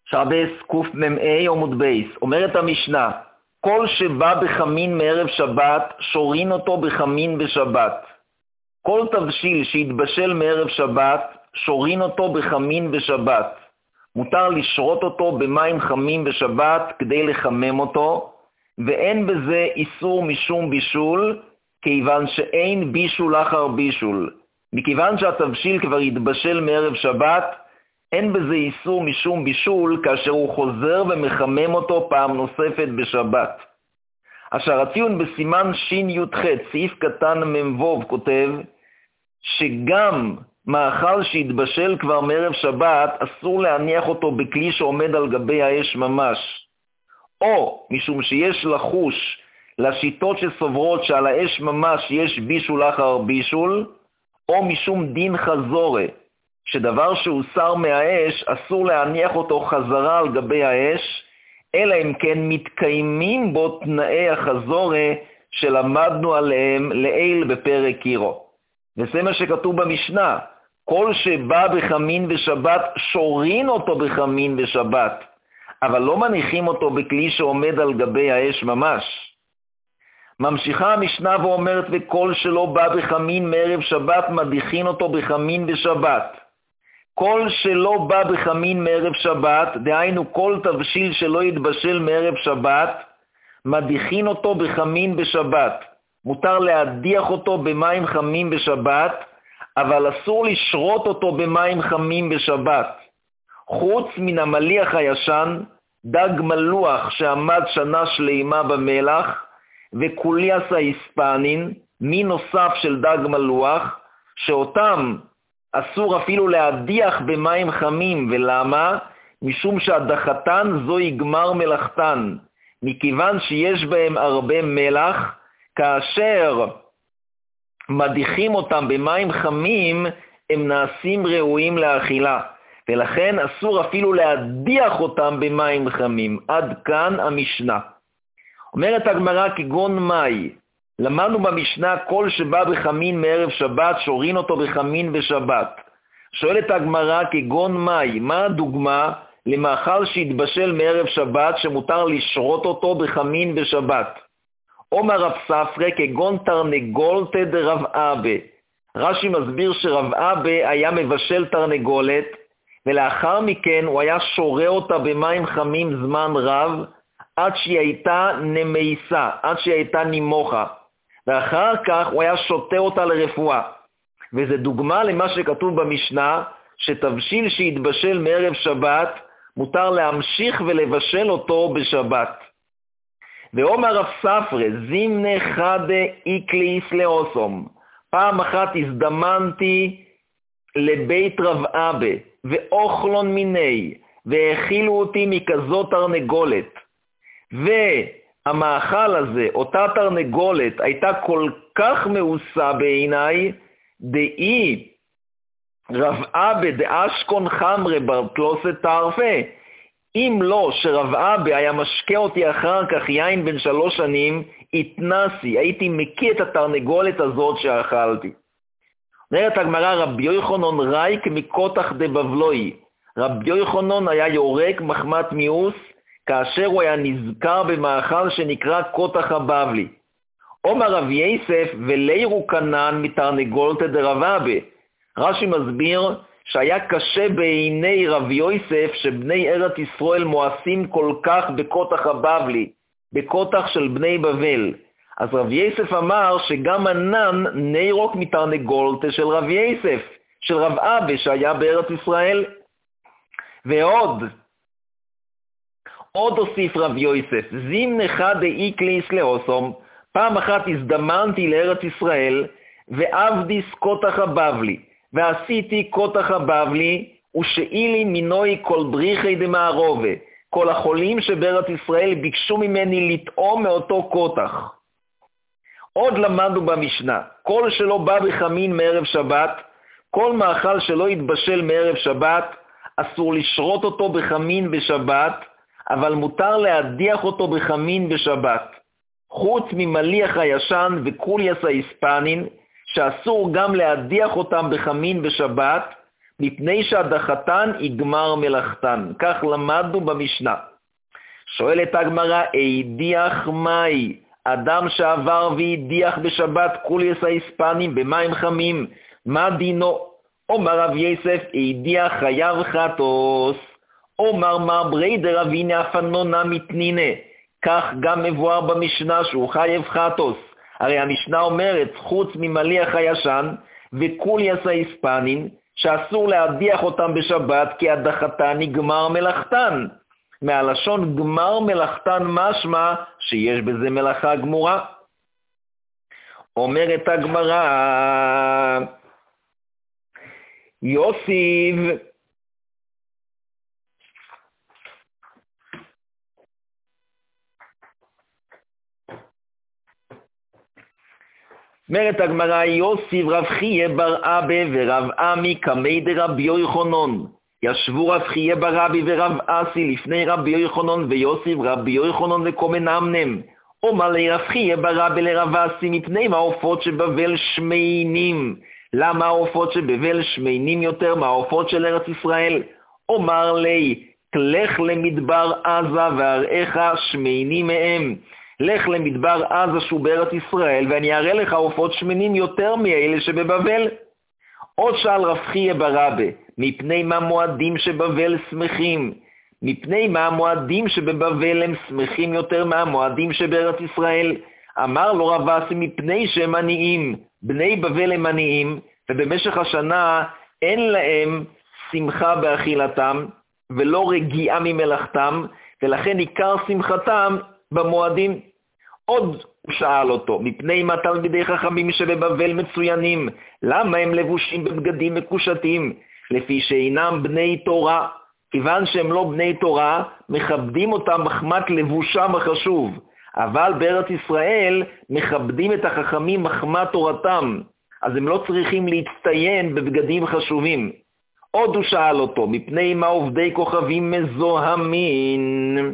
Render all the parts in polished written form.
שבס קמ"ה עמוד בייס, אומרת המשנה, כל שבא בחמין מערב שבת, שורין אותו בחמין בשבת. כל תבשיל שהתבשל מערב שבת, שורין אותו בחמין בשבת. מותר לשרות אותו במים חמים בשבת כדי לחמם אותו, ואין בזה איסור משום בישול, כיוון שאין בישול אחר בישול. מכיוון שהתבשיל כבר התבשל מערב שבת, אין בזה איסור משום בישול כאשר הוא חוזר ומחמם אותו פעם נוספת בשבת. אשר הציון בסימן שי"ח, סעיף קטן מ"ו, כותב שגם מאכל שהתבשל כבר מערב שבת, אסור להניח אותו בכלי שעומד על גבי האש ממש. או משום שיש לחוש לשיטות שסוברות שעל האש ממש יש בישול אחר בישול, או משום דין חזורה, שדבר שהוסר מהאש אסור להניח אותו חזרה על גבי האש, אלא אם כן מתקיימים בו תנאי החזורה שלמדנו עליהם לעיל בפרק קירו. וזה מה שכתוב במשנה, כל שבא בחמין בשבת שורין אותו בחמין בשבת, אבל לא מניחים אותו בכלי שעומד על גבי האש ממש. ממשיכה המשנה ואומרת, וכל שלא בא בחמין מערב שבת מדיחין אותו בחמין בשבת. כל שלא בא בחמין מערב שבת, דהיינו כל תבשיל שלא יתבשל מערב שבת, מדיחין אותו בחמין בשבת. מותר להדיח אותו במים חמים בשבת, אבל אסור לשרות אותו במים חמים בשבת. חוץ מן המליח הישן, דג מלוח שעמד שנה שלמה במלח, וקוליאס ההיספנין, מין נוסף של דג מלוח, שאותם אסור אפילו להדיח במים חמים. ולמה? משום שהדחתן זו יגמר מלאכתן, מכיוון שיש בהם הרבה מלח, כאשר מדיחים אותם במים חמים, הם נעשים ראויים לאכילה, ולכן אסור אפילו להדיח אותם במים חמים. עד כאן המשנה. אומרת הגמרא, כגון מאי, למדנו במשנה כל שבא בחמין מערב שבת שורין אותו בחמין בשבת. שואלת הגמרא, כגון מאי, מה הדוגמה למאכל שהתבשל מערב שבת שמותר לשרות אותו בחמין בשבת? אומר רב ספרא, כגון תרנגולתא דרב אבא. רש"י מסביר שרב אבא היה מבשל תרנגולת, ולאחר מכן הוא היה שורה אותה במים חמים זמן רב, עד שהיא הייתה נמייסה, עד שהיא הייתה נימוחה, ואחר כך הוא היה שותה אותה לרפואה. וזה דוגמה למה שכתוב במשנה, שתבשיל שהתבשל מערב שבת, מותר להמשיך ולבשל אותו בשבת. ואומר רב ספרא, זימנה חדה איקליס לאוסום. פעם אחת הזדמנתי לבית רב אבא, ואוכלון מיני, והאכילו אותי מכזאת תרנגולת. והמאכל הזה, אותה תרנגולת, הייתה כל כך מאוסה בעיניי, דאי רב אבא דאשכון חמרה ברטלוסת תערפה. אם לא שרב אבא היה משקה אותי אחר כך יין בן 3 שנים, התנסי, הייתי מקיא את התרנגולת הזאת שאכלתי. אומרת הגמרא, רבי יוחנן רייק מקותח דבבלוי. רבי יוחנן היה יורק מחמת מיאוס, כאשר הוא היה נזכר במאכל שנקרא קותח הבבלי. אומר רב יוסף, ולירו כנן מתרנגולתא דרב אבא. רש"י מסביר שהיה קשה בעיני רב יוסף שבני ארץ ישראל מואסים כל כך בקותח הבבלי, בקותח של בני בבל. אז רב יוסף אמר שגם ענן נירוק מתרנגולתא של רב יוסף, של רב אבא שהיה בארץ ישראל. ועוד הוסיף רב יוסף, זימנך דאיקליס לאוסום. פעם אחת הזדמנתי לארץ ישראל, ועבדיס קותח הבבלי, ועשיתי קותח הבבלי, ושאילי מינוי כל בריחי דמערובה. כל החולים שבארץ ישראל ביקשו ממני לטעום מאותו קותח. עוד למדנו במשנה, כל שלא בא בחמין מערב שבת, כל מאכל שלא יתבשל מערב שבת, אסור לשרות אותו בחמין בשבת, אבל מותר להדיח אותו בחמין בשבת. חוץ ממליח הישן וקוליאס ההיספנין, שאסור גם להדיח אותם בחמין בשבת, מפני שהדחתן יגמר מלאכתן. כך למדנו במשנה. שואלת הגמרא, אידיח מאי, אדם שעבר והדיח בשבת קוליאס ההיספנים במים חמים, מה דינו? אומר רב יסף, אידיח חייב חטוס. אומר מר בריידר אבינה אפנונה מתנינה. כך גם מבואר במשנה שהוא חייב חטוס. הרי המשנה אומרת, חוץ ממליח הישן וקוליאס ההיספנים, שאסור להדיח אותם בשבת כי הדחתן נגמר מלאכתן. מהלשון גמר מלאכתן משמע שיש בזה מלאכה גמורה. אומרת הגמרא, יוסיב אומרת הגמרא, יוסיב רב חייא בר אבא ורב עמי קמי דרבי יוחנן. ישבו רב חייא בר אבי ורב אסי לפני רבי יוחנן, ויוסיב רבי יוחנן וקומנמנם. אומר לי רב חייא בר אבי לרב אסי, מפני מהעופות שבבל שמיינים. למה העופות שבבל שמיינים יותר מהעופות של ארץ ישראל? אומר לי, לך למדבר עזה והראיך שמיינים מהם. לך למדבר עזה שהוא בארץ ישראל, ואני אראה לך עופות שמנים יותר מאלה שבבבל. עוד שאל רב חייא בר אבא, מפני מה מועדים שבבל שמחים? מפני מה המועדים שבבבל הם שמחים יותר מהמועדים שבארץ ישראל? אמר לו רב אסי, מפני שהם עניים. בני בבל הם עניים, ובמשך השנה אין להם שמחה באכילתם, ולא רגיעה ממלאכתם, ולכן עיקר שמחתם במועדים. עוד שאל אותו, מפני מה תלמידי חכמים שבבבל מצוינים? למה הם לבושים בבגדים מקושטים? לפי שאינם בני תורה. כיוון שהם לא בני תורה, מכבדים אותם מחמת לבושם החשוב. אבל בארץ ישראל מכבדים את החכמים מחמת תורתם. אז הם לא צריכים להצטיין בבגדים חשובים. עוד הוא שאל אותו, מפני מה עובדי כוכבים מזוהמים?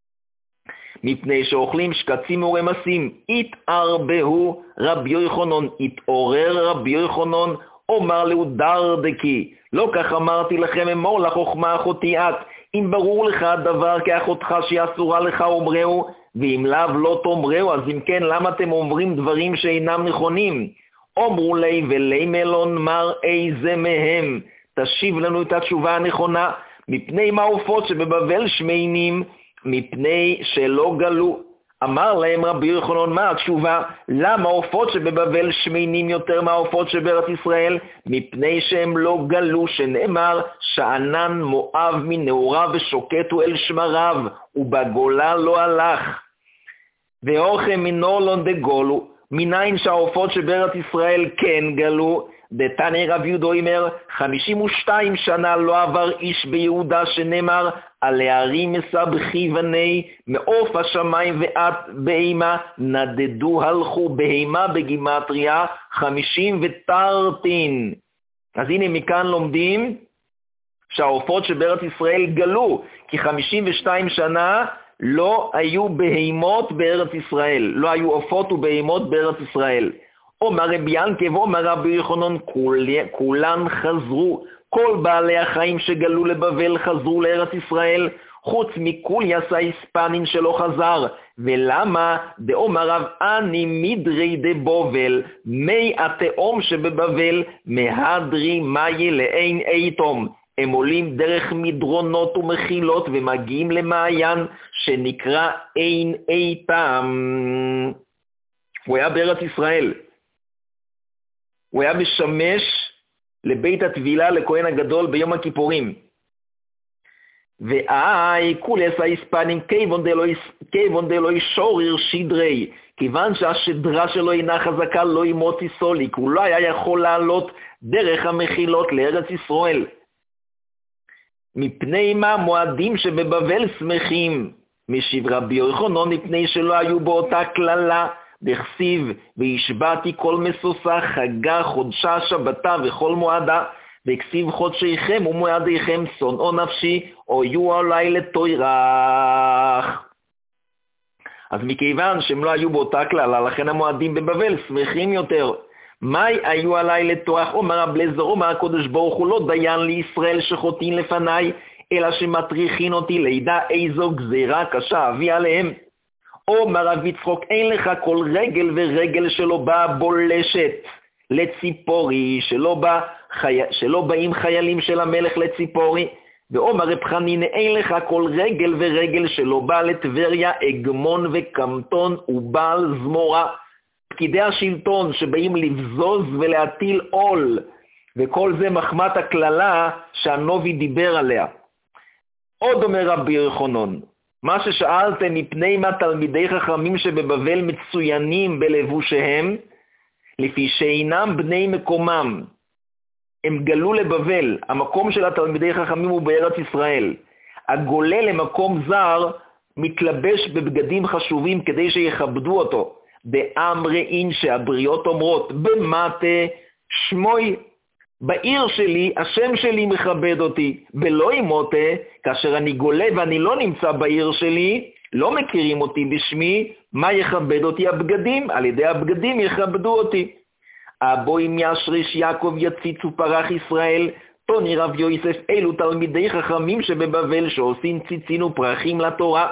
מפני שאוכלים שקצים ורמסים. התערבהו רבי יוחנן, התעורר רבי יוחנן, אומר לו דרדקי, לא כך אמרתי לכם, אמור לחוכמה אחותי את, אם ברור לך הדבר כאחותך שהיא אסורה לך אומרהו, ואם לאו לא תאמרהו, אז אם כן למה אתם אומרים דברים שאינם נכונים? אומרו לי ולי מלון מר איזה מהם, תשיב לנו את התשובה הנכונה. מפני מה עופות שבבבל שמיינים? מפני שלא גלו. אמר להם רבי יוחנן, מה התשובה? למה עופות שבבבל שמיינים יותר מהעופות שבארץ ישראל? מפני שהם לא גלו, שנאמר שענן מואב מנעוריו ושוקטו אל שמריו, ובגולה לא הלך. ואוכם מנורלון דגולו, מניין שהעופות שבארץ ישראל כן גלו? דתני רב יהודו אומר, 52 שנה לא עבר איש ביהודה, שנאמר על הערים מסבכי בני מעוף השמיים ואת בהימה, נדדו הלכו בהימה בגימטריה 50 ותרתין. אז הנה מכאן לומדים שהעופות שבארץ ישראל גלו, כי 52 שנה לא היו בהימות בארץ ישראל, לא היו עופות ובהימות בארץ ישראל. אומר רבי ינקב, אומר רבי יוחנן, כולן חזרו, כל בעלי החיים שגלו לבבל חזרו לארץ ישראל, חוץ מקוליאס ההיספנים שלא חזר. ולמה? דאמר רב אני מדרי דבובל, מי התאום שבבבל, מהדרי מאי לאין איתום. הם עולים דרך מדרונות ומחילות ומגיעים למעיין שנקרא אין איתם. הוא היה בארץ ישראל. הוא היה משמש לבית התבילה לכהן הגדול ביום הכיפורים. קוליאס ההיספנים כיוון דלוי שורר שדרי, כיוון שהשדרה שלו אינה חזקה לא ימוצי סוליק, הוא לא היה יכול לעלות דרך המחילות לארץ ישראל. מפני מה מועדים שבבבל שמחים? משיב רבי יוחנן, מפני שלא היו באותה כללה, דכסיב וישבעתי כל מסוסה חגה חודשה שבתה וכל מועדה, וכסיב חודשיכם ומועדיכם שונאו נפשי או יהיו עלי לתוירח. אז מכיוון שהם לא היו באותה כללה, לכן המועדים בבבל שמחים יותר. מאי היו עלי לטורח, אומר רב אליעזר, אומר הקדוש ברוך הוא, לא דיין לישראל שחוטאים לפניי, אלא שמטריחין אותי לידע איזו גזירה קשה אביא עליהם. אומר רב יצחוק, אין לך כל רגל ורגל שלא באה בולשת לציפורי, שלא באים חיילים של המלך לציפורי. ואומר רב חנינא, אין לך כל רגל ורגל שלא בא לטבריה, אגמון וקמטון ובעל זמורה. פקידי השלטון שבאים לבזוז ולהטיל עול, וכל זה מחמת הכללה שהנובי דיבר עליה. עוד אומר רבי יוחנן, מה ששאלתם מפני מה תלמידי חכמים שבבבל מצוינים בלבושיהם, לפי שאינם בני מקומם. הם גלו לבבל, המקום של התלמידי חכמים הוא בארץ ישראל. הגולה למקום זר מתלבש בבגדים חשובים כדי שיכבדו אותו. באמרין שהבריות אומרות, במטה שמוי, בעיר שלי השם שלי מכבד אותי, בלא ימותה, כאשר אני גולה ואני לא נמצא בעיר שלי, לא מכירים אותי בשמי, מה יכבד אותי? הבגדים, על ידי הבגדים יכבדו אותי. אבוים ישריש יעקב יציץ ופרח ישראל, תוני רב יוסף, אלו תלמידי חכמים שבבבל שעושים ציצין ופרחים לתורה.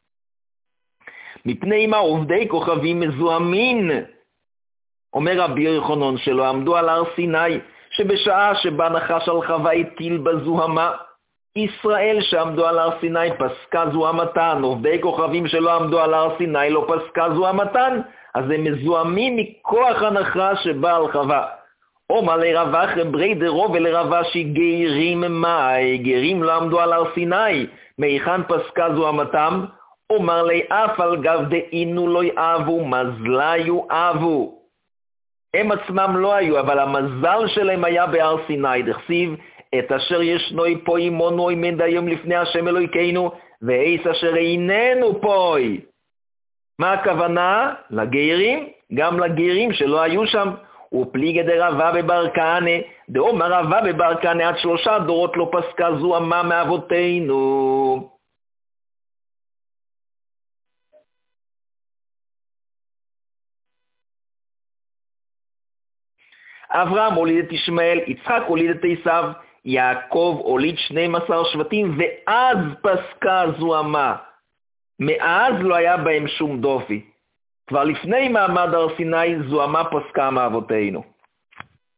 מפני מה עובדי כוכבים מזוהמין? אומר רבי יוחנן שלא עמדו על הר סיני, שבשעה שבה נחש על חווה הטיל בזוהמה, ישראל שעמדו על הר סיני פסקה זוהמתן, עובדי כוכבים שלא עמדו על הר סיני לא פסקה זוהמתן, אז הם מזוהמים מכוח הנחש שבא על חווה. אומר לרבה חברי דרו ולרבה שגרים מאי, גרים לא עמדו על הר סיני, מהיכן פסקה זוהמתם? אומר לי אף על גב דאינו לא יאהבו, מזליו אהבו. הם עצמם לא היו, אבל המזל שלהם היה בהר סיני, דכסיב, את אשר ישנוי פה עמנו עמד היום לפני השם אלוהינו, ואיס אשר איננו פוי. מה הכוונה? לגיירים, גם לגיירים שלא היו שם. ופליגי דרבה בבר כהנא, דאמר רבה בבר כהנא, עד 3 דורות לא פסקה זוהמה מאבותינו. אברהם הוליד את ישמעאל, יצחק הוליד את עשיו, יעקב הוליד 12 שבטים, ואז פסקה זוהמה. מאז לא היה בהם שום דופי. כבר לפני מעמד הר סיני זוהמה פסקה מאבותינו.